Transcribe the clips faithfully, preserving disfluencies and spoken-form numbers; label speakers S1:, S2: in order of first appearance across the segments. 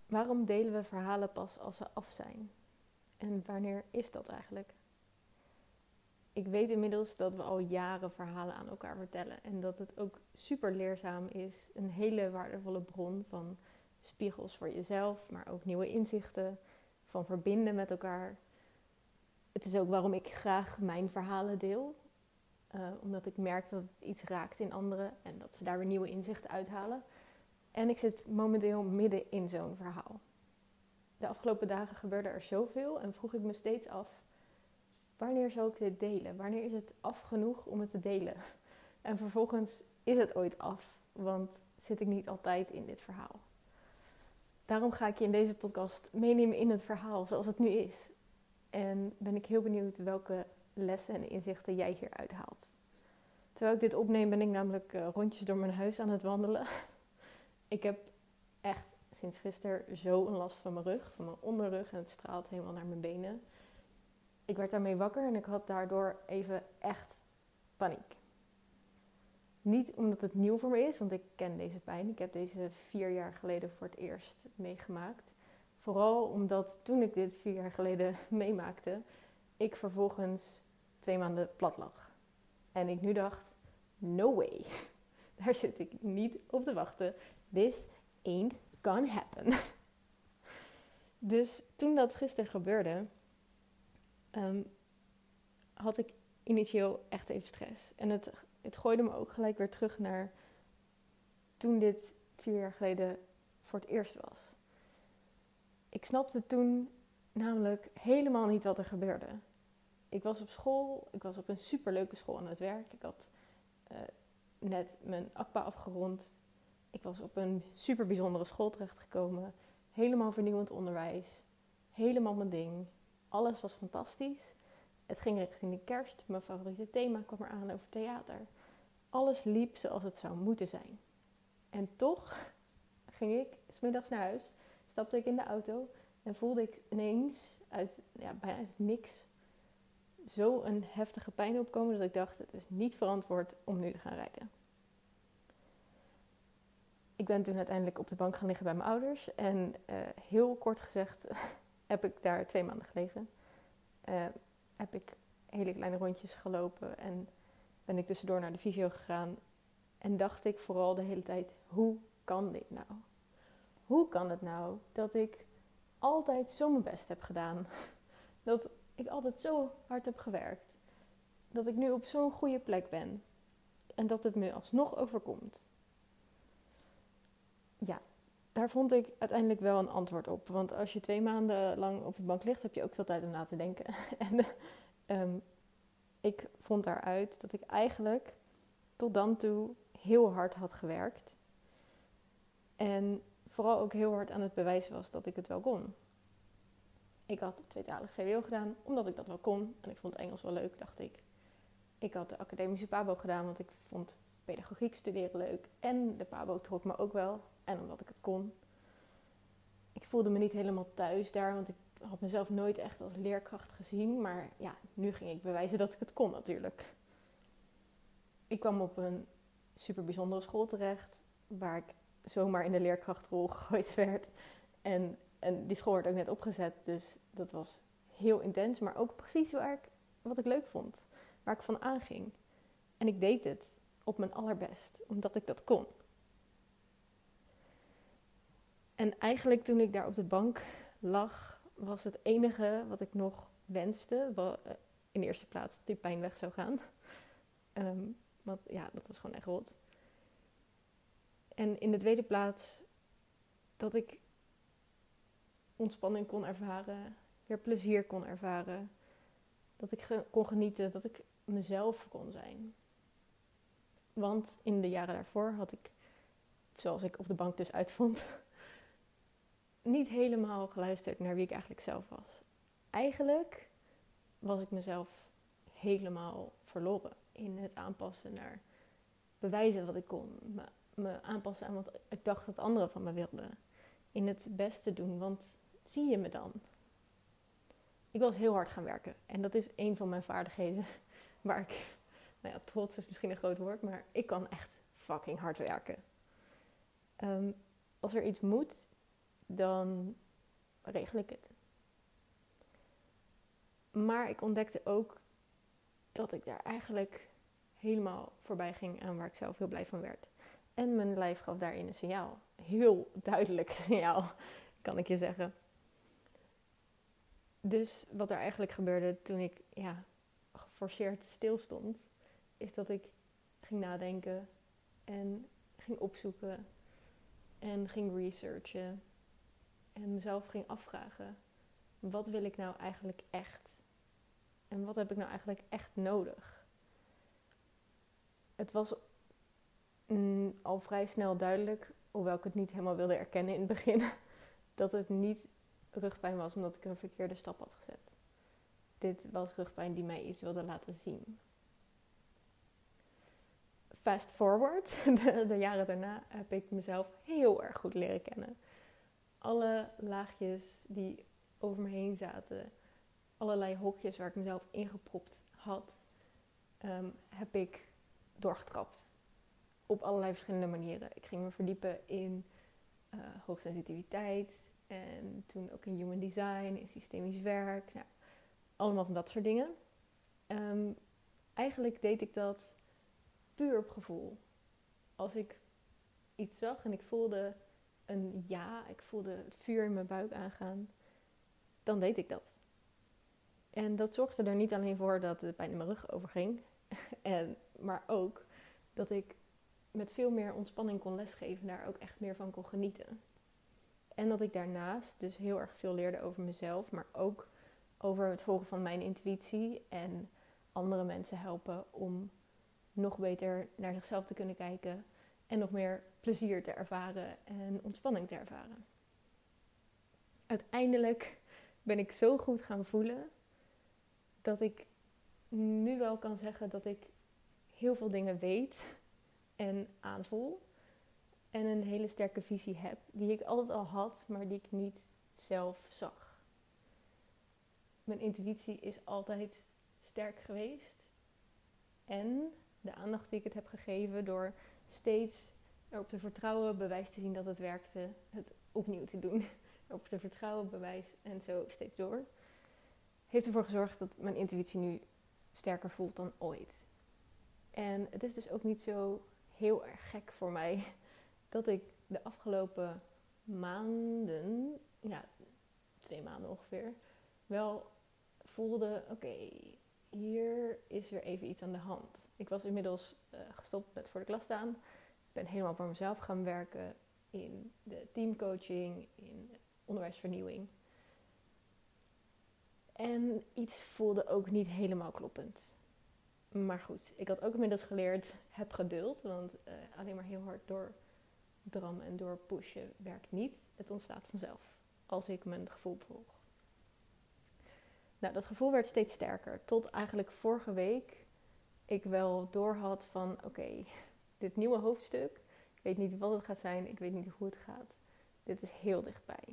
S1: Waarom delen we verhalen pas als ze af zijn? En wanneer is dat eigenlijk? Ik weet inmiddels dat we al jaren verhalen aan elkaar vertellen. En dat het ook super leerzaam is. Een hele waardevolle bron van spiegels voor jezelf. Maar ook nieuwe inzichten. Van verbinden met elkaar. Het is ook waarom ik graag mijn verhalen deel. Uh, omdat ik merk dat het iets raakt in anderen. En dat ze daar weer nieuwe inzichten uithalen. En ik zit momenteel midden in zo'n verhaal. De afgelopen dagen gebeurde er zoveel. En vroeg ik me steeds af. Wanneer zal ik dit delen? Wanneer is het af genoeg om het te delen? En vervolgens is het ooit af, want zit ik niet altijd in dit verhaal. Daarom ga ik je in deze podcast meenemen in het verhaal zoals het nu is. En ben ik heel benieuwd welke lessen en inzichten jij hieruit haalt. Terwijl ik dit opneem ben ik namelijk uh, rondjes door mijn huis aan het wandelen. Ik heb echt sinds gisteren zo een last van mijn rug, van mijn onderrug en het straalt helemaal naar mijn benen. Ik werd daarmee wakker en ik had daardoor even echt paniek. Niet omdat het nieuw voor me is, want ik ken deze pijn. Ik heb deze vier jaar geleden voor het eerst meegemaakt. Vooral omdat toen ik dit vier jaar geleden meemaakte, ik vervolgens twee maanden plat lag. En ik nu dacht, no way. Daar zit ik niet op te wachten. This ain't gonna happen. Dus toen dat gisteren gebeurde, Um, had ik initieel echt even stress. En het, het gooide me ook gelijk weer terug naar toen dit vier jaar geleden voor het eerst was. Ik snapte toen namelijk helemaal niet wat er gebeurde. Ik was op school, ik was op een superleuke school aan het werk. Ik had uh, net mijn A C P A afgerond. Ik was op een super bijzondere school terechtgekomen. Helemaal vernieuwend onderwijs. Helemaal mijn ding. Alles was fantastisch. Het ging richting de kerst. Mijn favoriete thema kwam eraan over theater. Alles liep zoals het zou moeten zijn. En toch ging ik 's middags naar huis. Stapte ik in de auto. En voelde ik ineens uit, ja, bijna uit niks zo een heftige pijn opkomen. Dat ik dacht, het is niet verantwoord om nu te gaan rijden. Ik ben toen uiteindelijk op de bank gaan liggen bij mijn ouders. En uh, heel kort gezegd heb ik daar twee maanden gelegen. Uh, heb ik hele kleine rondjes gelopen en ben ik tussendoor naar de fysio gegaan. En dacht ik vooral de hele tijd, hoe kan dit nou? Hoe kan het nou dat ik altijd zo mijn best heb gedaan? Dat ik altijd zo hard heb gewerkt. Dat ik nu op zo'n goede plek ben. En dat het me alsnog overkomt. Ja, daar vond ik uiteindelijk wel een antwoord op. Want als je twee maanden lang op de bank ligt, heb je ook veel tijd om na te denken. En um, ik vond daaruit dat ik eigenlijk tot dan toe heel hard had gewerkt. En vooral ook heel hard aan het bewijzen was dat ik het wel kon. Ik had tweetalig V W O gedaan, omdat ik dat wel kon. En ik vond Engels wel leuk, dacht ik. Ik had de academische PABO gedaan, want ik vond pedagogiek studeren leuk. En de PABO trok me ook wel. En omdat ik het kon. Ik voelde me niet helemaal thuis daar, want ik had mezelf nooit echt als leerkracht gezien. Maar ja, nu ging ik bewijzen dat ik het kon natuurlijk. Ik kwam op een super bijzondere school terecht, waar ik zomaar in de leerkrachtrol gegooid werd. En, en die school werd ook net opgezet, dus dat was heel intens. Maar ook precies waar ik, wat ik leuk vond, waar ik van aanging. En ik deed het op mijn allerbest, omdat ik dat kon. En eigenlijk toen ik daar op de bank lag, was het enige wat ik nog wenste, wat in de eerste plaats die pijn weg zou gaan. Um, want ja, dat was gewoon echt rot. En in de tweede plaats dat ik ontspanning kon ervaren, weer plezier kon ervaren. Dat ik ge- kon genieten, dat ik mezelf kon zijn. Want in de jaren daarvoor had ik, zoals ik op de bank dus uitvond, niet helemaal geluisterd naar wie ik eigenlijk zelf was. Eigenlijk was ik mezelf helemaal verloren in het aanpassen naar bewijzen wat ik kon. Me, me aanpassen aan wat ik dacht dat anderen van me wilden. In het beste doen, want zie je me dan? Ik was heel hard gaan werken. En dat is een van mijn vaardigheden waar ik, nou ja, trots is misschien een groot woord, maar ik kan echt fucking hard werken. Um, als er iets moet, dan regel ik het. Maar ik ontdekte ook dat ik daar eigenlijk helemaal voorbij ging aan waar ik zelf heel blij van werd. En mijn lijf gaf daarin een signaal. Heel duidelijk signaal, kan ik je zeggen. Dus wat er eigenlijk gebeurde toen ik ja, geforceerd stilstond, is dat ik ging nadenken en ging opzoeken en ging researchen en mezelf ging afvragen: wat wil ik nou eigenlijk echt? En wat heb ik nou eigenlijk echt nodig? Het was mm, al vrij snel duidelijk, hoewel ik het niet helemaal wilde erkennen in het begin, dat het niet rugpijn was omdat ik een verkeerde stap had gezet. Dit was rugpijn die mij iets wilde laten zien. Fast forward, de, de jaren daarna heb ik mezelf heel erg goed leren kennen. Alle laagjes die over me heen zaten, allerlei hokjes waar ik mezelf ingepropt had, um, heb ik doorgetrapt. Op allerlei verschillende manieren. Ik ging me verdiepen in uh, hoogsensitiviteit en toen ook in human design, in systemisch werk. Nou, allemaal van dat soort dingen. Um, eigenlijk deed ik dat puur op gevoel. Als ik iets zag en ik voelde een ja, ik voelde het vuur in mijn buik aangaan, dan deed ik dat. En dat zorgde er niet alleen voor dat het pijn in mijn rug overging, en, maar ook dat ik met veel meer ontspanning kon lesgeven, daar ook echt meer van kon genieten. En dat ik daarnaast dus heel erg veel leerde over mezelf, maar ook over het volgen van mijn intuïtie en andere mensen helpen om nog beter naar zichzelf te kunnen kijken en nog meer plezier te ervaren en ontspanning te ervaren. Uiteindelijk ben ik zo goed gaan voelen dat ik nu wel kan zeggen dat ik heel veel dingen weet en aanvoel en een hele sterke visie heb die ik altijd al had, maar die ik niet zelf zag. Mijn intuïtie is altijd sterk geweest en de aandacht die ik het heb gegeven door steeds erop te vertrouwen, bewijs te zien dat het werkte, het opnieuw te doen, erop te vertrouwen, bewijs en zo steeds door, heeft ervoor gezorgd dat mijn intuïtie nu sterker voelt dan ooit. En het is dus ook niet zo heel erg gek voor mij dat ik de afgelopen maanden, ja, twee maanden ongeveer, wel voelde, oké, okay, hier is weer even iets aan de hand. Ik was inmiddels uh, gestopt met voor de klas staan. Ik ben helemaal voor mezelf gaan werken in de teamcoaching, in onderwijsvernieuwing. En iets voelde ook niet helemaal kloppend. Maar goed, ik had ook inmiddels geleerd, heb geduld. Want uh, alleen maar heel hard doordrammen en doorpushen werkt niet. Het ontstaat vanzelf, als ik mijn gevoel volg. Nou, dat gevoel werd steeds sterker. Tot eigenlijk vorige week ik wel doorhad van, oké, okay, dit nieuwe hoofdstuk, ik weet niet wat het gaat zijn, ik weet niet hoe het gaat. Dit is heel dichtbij.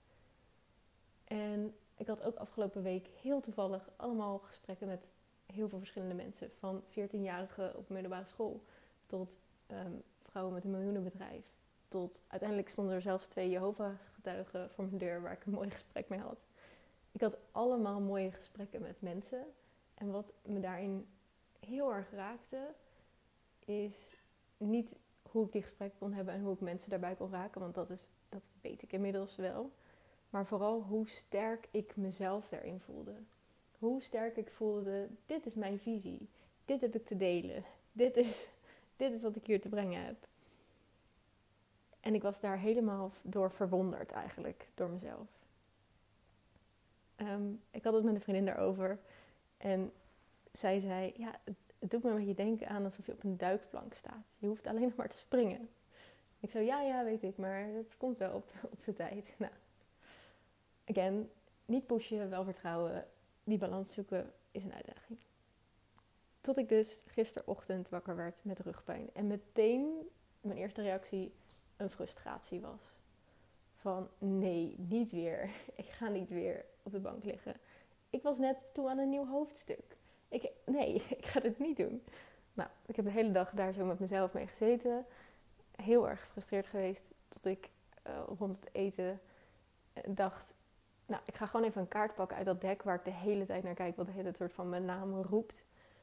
S1: En ik had ook afgelopen week heel toevallig allemaal gesprekken met heel veel verschillende mensen. Van veertienjarigen op middelbare school tot um, vrouwen met een miljoenenbedrijf. Tot uiteindelijk stonden er zelfs twee Jehovah-getuigen voor mijn deur waar ik een mooi gesprek mee had. Ik had allemaal mooie gesprekken met mensen. En wat me daarin heel erg raakte, is niet hoe ik die gesprekken kon hebben en hoe ik mensen daarbij kon raken. Want dat, is, dat weet ik inmiddels wel. Maar vooral hoe sterk ik mezelf daarin voelde. Hoe sterk ik voelde, dit is mijn visie. Dit heb ik te delen. Dit is, dit is wat ik hier te brengen heb. En ik was daar helemaal door verwonderd eigenlijk, door mezelf. Um, ik had het met een vriendin daarover. En zij zei, ja, het, het doet me een beetje denken aan alsof je op een duikplank staat. Je hoeft alleen nog maar te springen. Ik zo, ja, ja, weet ik, maar het komt wel op, op zijn tijd. Nou, again, niet pushen, wel vertrouwen. Die balans zoeken is een uitdaging. Tot ik dus gisterochtend wakker werd met rugpijn. En meteen mijn eerste reactie een frustratie was. Van nee, niet weer. Ik ga niet weer op de bank liggen. Ik was net toe aan een nieuw hoofdstuk. Ik, nee, ik ga dit niet doen. Nou, ik heb de hele dag daar zo met mezelf mee gezeten. Heel erg gefrustreerd geweest. Tot ik uh, rond het eten En dacht, nou, ik ga gewoon even een kaart pakken uit dat dek waar ik de hele tijd naar kijk. Wat het soort van mijn naam roept.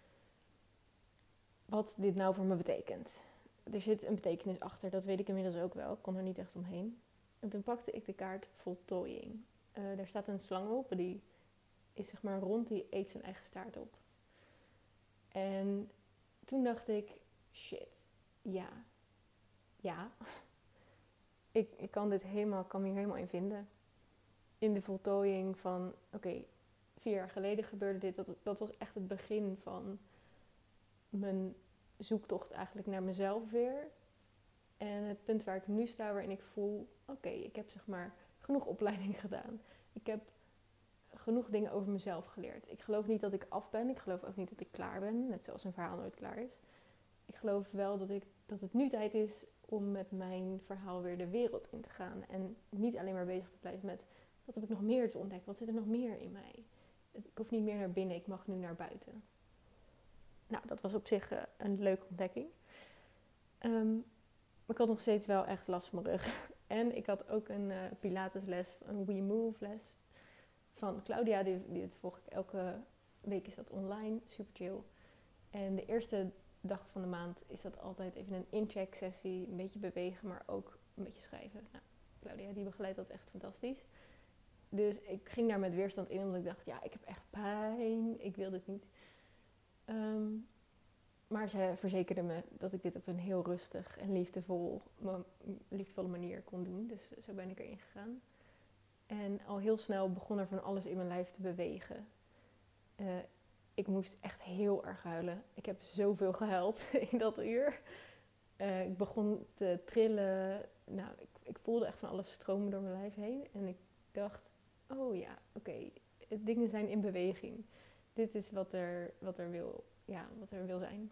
S1: Wat dit nou voor me betekent. Er zit een betekenis achter, dat weet ik inmiddels ook wel. Ik kon er niet echt omheen. En toen pakte ik de kaart voltooiing. Uh, daar staat een slang op, die is zeg maar rond, die eet zijn eigen staart op. En toen dacht ik, shit, ja, ja. ik, ik kan dit helemaal, kan me hier helemaal in vinden. In de voltooiing van, oké, okay, vier jaar geleden gebeurde dit. Dat, dat was echt het begin van mijn zoektocht eigenlijk naar mezelf weer. En het punt waar ik nu sta, waarin ik voel, oké, okay, ik heb zeg maar genoeg opleiding gedaan. Ik heb genoeg dingen over mezelf geleerd. Ik geloof niet dat ik af ben. Ik geloof ook niet dat ik klaar ben. Net zoals een verhaal nooit klaar is. Ik geloof wel dat, ik, dat het nu tijd is om met mijn verhaal weer de wereld in te gaan. En niet alleen maar bezig te blijven met, wat heb ik nog meer te ontdekken? Wat zit er nog meer in mij? Ik hoef niet meer naar binnen, ik mag nu naar buiten. Nou, dat was op zich uh, een leuke ontdekking. Um, maar ik had nog steeds wel echt last van mijn rug. En ik had ook een uh, pilatesles, een We Move les van Claudia. Die, die het volg ik elke week, is dat online, super chill. En de eerste dag van de maand is dat altijd even een incheck sessie. Een beetje bewegen, maar ook een beetje schrijven. Nou, Claudia die begeleidt dat echt fantastisch. Dus ik ging daar met weerstand in, omdat ik dacht, ja, ik heb echt pijn. Ik wil dit niet. Um, maar ze verzekerde me dat ik dit op een heel rustig en liefdevol, liefdevolle manier kon doen. Dus zo ben ik erin gegaan. En al heel snel begon er van alles in mijn lijf te bewegen. Uh, ik moest echt heel erg huilen. Ik heb zoveel gehuild in dat uur. Uh, ik begon te trillen. Nou, ik, ik voelde echt van alles stromen door mijn lijf heen. En ik dacht, oh ja, oké, okay, dingen zijn in beweging. Dit is wat er, wat er, wil, ja, wat er wil zijn.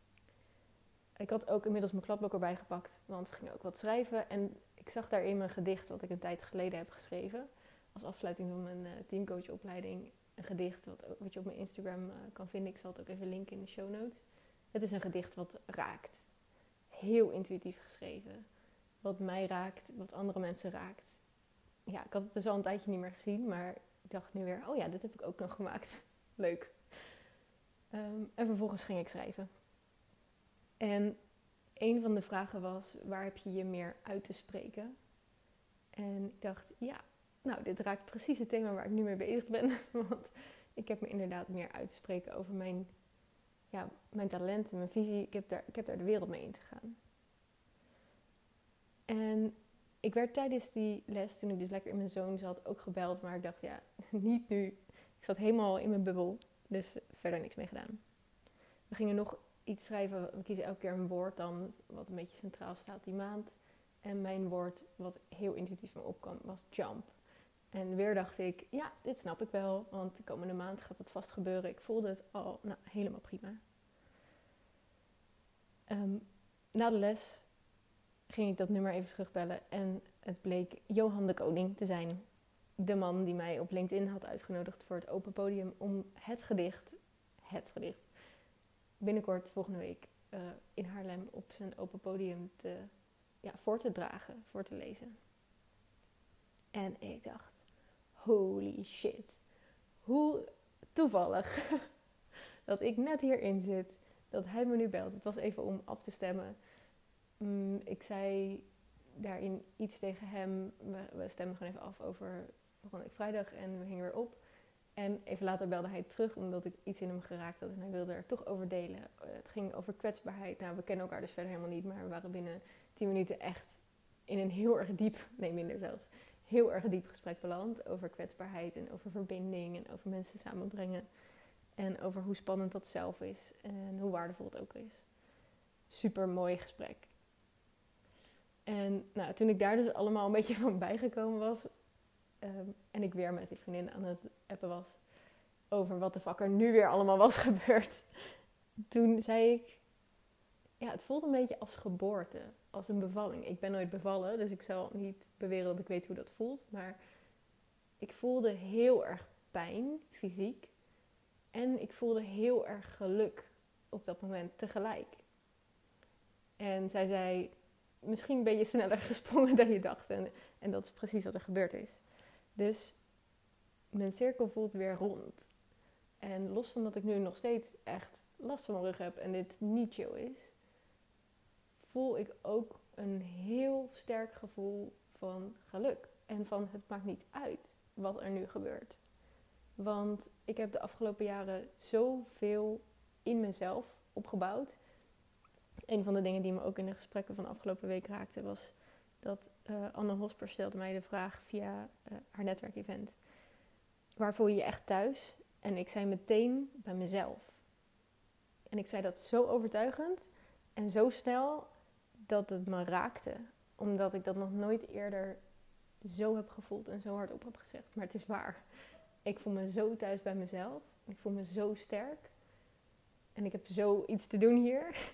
S1: Ik had ook inmiddels mijn kladblok erbij gepakt, want we gingen ook wat schrijven. En ik zag daarin mijn gedicht, wat ik een tijd geleden heb geschreven. Als afsluiting van mijn uh, teamcoachopleiding. Een gedicht wat, wat je op mijn Instagram uh, kan vinden. Ik zal het ook even linken in de show notes. Het is een gedicht wat raakt. Heel intuïtief geschreven. Wat mij raakt, wat andere mensen raakt. Ja, ik had het dus al een tijdje niet meer gezien, maar ik dacht nu weer, oh ja, dit heb ik ook nog gemaakt. Leuk. Um, en vervolgens ging ik schrijven. En een van de vragen was, waar heb je je meer uit te spreken? En ik dacht, ja, nou, dit raakt precies het thema waar ik nu mee bezig ben. Want ik heb me inderdaad meer uit te spreken over mijn, ja, mijn talenten, mijn visie. Ik heb, daar, ik heb daar de wereld mee in te gaan. En ik werd tijdens die les, toen ik dus lekker in mijn zone zat, ook gebeld. Maar ik dacht, ja, niet nu. Ik zat helemaal in mijn bubbel, dus verder niks mee gedaan. We gingen nog iets schrijven. We kiezen elke keer een woord dan wat een beetje centraal staat die maand. En mijn woord, wat heel intuïtief me opkwam, was jump. En weer dacht ik, ja, dit snap ik wel. Want de komende maand gaat het vast gebeuren. Ik voelde het al, nou, helemaal prima. Um, na de les ging ik dat nummer even terugbellen. En het bleek Johan de Koning te zijn. De man die mij op LinkedIn had uitgenodigd voor het open podium om het gedicht, het gedicht, binnenkort volgende week uh, in Haarlem op zijn open podium te, ja, voor te dragen, voor te lezen. En ik dacht, holy shit, hoe toevallig dat ik net hierin zit, dat hij me nu belt. Het was even om af te stemmen. Um, ik zei daarin iets tegen hem. We, we stemmen gewoon even af over volgende week vrijdag en we gingen weer op. En even later belde hij terug, omdat ik iets in hem geraakt had en hij wilde er toch over delen. Uh, het ging over kwetsbaarheid. Nou, we kennen elkaar dus verder helemaal niet, maar we waren binnen tien minuten echt in een heel erg diep, nee minder zelfs, heel erg diep gesprek beland over kwetsbaarheid en over verbinding en over mensen samenbrengen. En over hoe spannend dat zelf is en hoe waardevol het ook is. Super mooi gesprek. En nou, toen ik daar dus allemaal een beetje van bijgekomen was, Um, en ik weer met die vriendin aan het appen was over wat de fuck er nu weer allemaal was gebeurd. Toen zei ik, ja, het voelt een beetje als geboorte, als een bevalling. Ik ben nooit bevallen, dus ik zal niet beweren dat ik weet hoe dat voelt. Maar ik voelde heel erg pijn, fysiek. En ik voelde heel erg geluk op dat moment tegelijk. En zij zei, misschien ben je sneller gesprongen dan je dacht. En, en dat is precies wat er gebeurd is. Dus mijn cirkel voelt weer rond. En los van dat ik nu nog steeds echt last van mijn rug heb en dit niet chill is, voel ik ook een heel sterk gevoel van geluk. En van het maakt niet uit wat er nu gebeurt. Want ik heb de afgelopen jaren zoveel in mezelf opgebouwd. Een van de dingen die me ook in de gesprekken van de afgelopen week raakte was dat uh, Anne Hosper stelde mij de vraag via uh, haar netwerkevent: waar voel je je echt thuis? En ik zei meteen bij mezelf. En ik zei dat zo overtuigend en zo snel dat het me raakte. Omdat ik dat nog nooit eerder zo heb gevoeld en zo hardop heb gezegd. Maar het is waar. Ik voel me zo thuis bij mezelf. Ik voel me zo sterk. En ik heb zo iets te doen hier.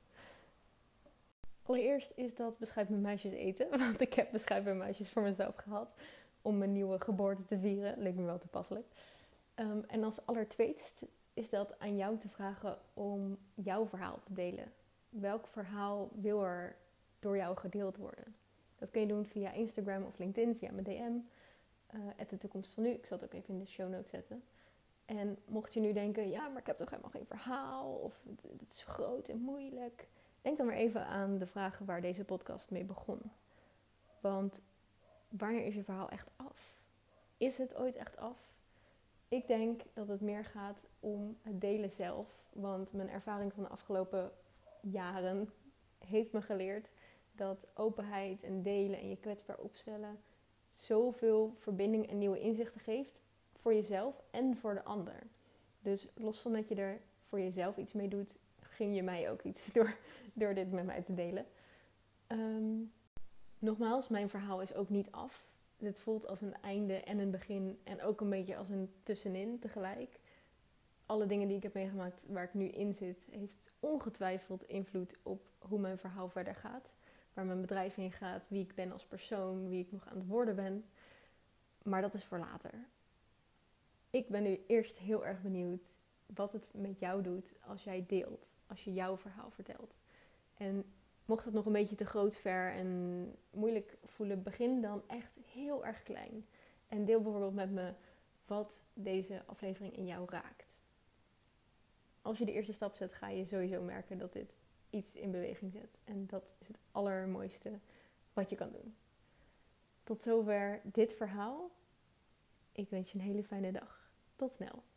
S1: Allereerst is dat beschuit met muisjes eten. Want ik heb beschuit met muisjes voor mezelf gehad. Om mijn nieuwe geboorte te vieren. Leek me wel toepasselijk. Um, en als allertweetst is dat aan jou te vragen om jouw verhaal te delen. Welk verhaal wil er door jou gedeeld worden? Dat kun je doen via Instagram of LinkedIn, via mijn D M. Uh, de toekomst van nu. Ik zal het ook even in de show notes zetten. En mocht je nu denken, ja, maar ik heb toch helemaal geen verhaal. Of het is groot en moeilijk. Denk dan maar even aan de vragen waar deze podcast mee begon. Want wanneer is je verhaal echt af? Is het ooit echt af? Ik denk dat het meer gaat om het delen zelf. Want mijn ervaring van de afgelopen jaren heeft me geleerd dat openheid en delen en je kwetsbaar opstellen zoveel verbinding en nieuwe inzichten geeft voor jezelf en voor de ander. Dus los van dat je er voor jezelf iets mee doet, gun je mij ook iets door, door dit met mij te delen. Um, nogmaals, mijn verhaal is ook niet af. Het voelt als een einde en een begin en ook een beetje als een tussenin tegelijk. Alle dingen die ik heb meegemaakt waar ik nu in zit, heeft ongetwijfeld invloed op hoe mijn verhaal verder gaat. Waar mijn bedrijf in gaat, wie ik ben als persoon, wie ik nog aan het worden ben. Maar dat is voor later. Ik ben nu eerst heel erg benieuwd wat het met jou doet als jij deelt. Als je jouw verhaal vertelt. En mocht het nog een beetje te groot, ver en moeilijk voelen, begin dan echt heel erg klein. En deel bijvoorbeeld met me wat deze aflevering in jou raakt. Als je de eerste stap zet, ga je sowieso merken dat dit iets in beweging zet. En dat is het allermooiste wat je kan doen. Tot zover dit verhaal. Ik wens je een hele fijne dag. Tot snel.